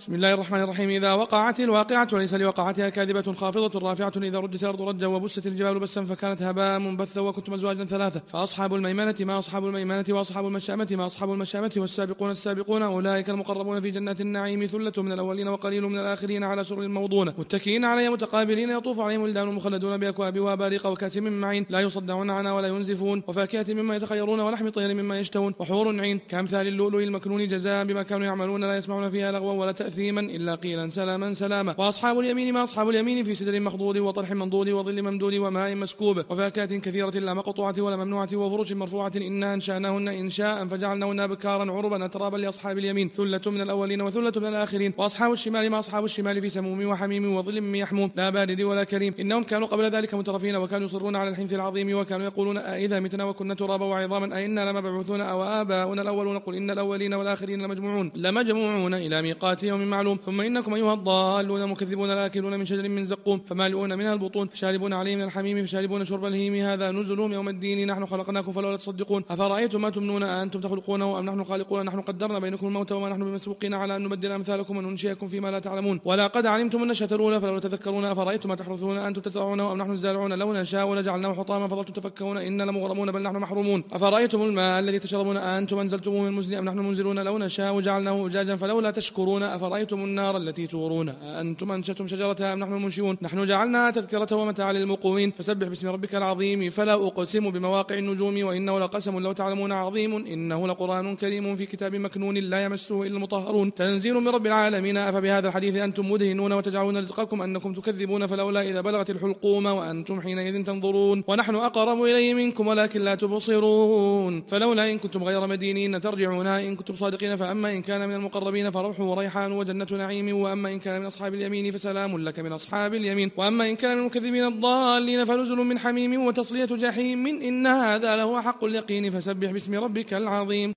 بسم الله الرحمن الرحيم. إذا وقعت الواقعة وليس لوقعتها كاذبة خافضة رافعة إذا رجت الأرض رجا وبست الجبال بسا فكانت هباء منبثا وكنتم أزواجا ثلاثة فأصحاب الميمنة ما أصحاب الميمنة وأصحاب المشأمة ما أصحاب المشأمة والسابقون السابقون أولئك المقربون في جنات النعيم ثلة من الأولين وقليل من الآخرين على سرر موضونة متكئين عليها متقابلين يطوف عليهم ولدان مخلدون بأكواب وأباريق وكأس من معين لا يصدعون عنها ولا ينزفون وفاكهة مما يتخيرون ولحم طير مما يشتهون وحور عين كأمثال اللؤلؤ المكنون جزاء بما كانوا يعملون لا يسمعون فيها لغوا ولا تأثيما إلا قيلا سلاما سلاما. وأصحاب اليمين ما أصحاب اليمين في سدر مخضود وطرح منضود وظل ممدود وماء مسكوب وفاكهة كثيرة لا مقطوعة ولا ممنوعة وفرش مرفوعة إنا أنشأناهن إنشاء فجعلناهن أبكارا عربا أترابا لأصحاب اليمين ثلة من الأولين وثلة من الآخرين. وأصحاب الشمال ما أصحاب الشمال في سموم وحميم وظل من يحموم لا بارد ولا كريم إنهم كانوا قبل ذلك مترفين وكانوا يصرون على الحنث العظيم وكانوا يقولون أئذا متنا وكنا ترابا وعظاما أئنا لمبعوثون أو آباؤنا الأولون قل إن الأولين والآخرين لمجموعون إلى ميقات يوم معلوم ثم إنكم أيها الضالون المكذبون الآكلون من شجر من زقوم فمالئون منها البطون فشاربون عليه من الحميم فشاربون شرب الهيم هذا نزلهم يوم الدين نحن خلقناكم فلولا تصدقون أفرأيتم ما تمنون أنتم تخلقونه أم نحن خالقون نحن قدرنا بينكم الموت وما نحن بمسبوقين على أن نبدل أمثالكم وننشئكم فيما لا تعلمون ولقد علمتم النشأة الأولى فلولا تذكرون أفرأيتم ما تحرثون أنتم تزرعونه أم نحن الزارعون لو نشاء لجعلناه حطاما فظلتم تفكهون إنا لمغرمون بل نحن محرومون أفرأيتم الماء الذي تشربون أنتم أنزلتموه من المزن أم نحن المنزلون لو نشاء جعلناه أجاجا فلولا تشكرون أفرأيتم النار التي تورون أنتم أنشأتم شجرتها أم نحن المنشئون نحن جعلناها تذكرة ومتاعا للمقوين فسبح باسم ربك العظيم فلا أقسم بمواقع النجوم وإنه لقسم لو تعلمون عظيم إنه لقرآن كريم في كتاب مكنون لا يمسه إلا المطهرون تنزيل من رب العالمين أفبهذا الحديث أنتم مدهنون وتجعلون رزقكم أنكم تكذبون فلولا إذا بلغت الحلقوم وأنتم حينئذ تنظرون ونحن أقرب إليه منكم ولكن لا تبصرون فلولا إن كنتم غير مدينين ترجعونها إن كنتم صادقين فأما إن كان من المقربين فروح وريحان وجنة نعيم وأما إن كان من أصحاب اليمين فسلام لك من أصحاب اليمين وأما إن كان من المكذبين الضالين فنزل من حميم وتصلية جحيم إن هذا لهو حق اليقين فسبح باسم ربك العظيم.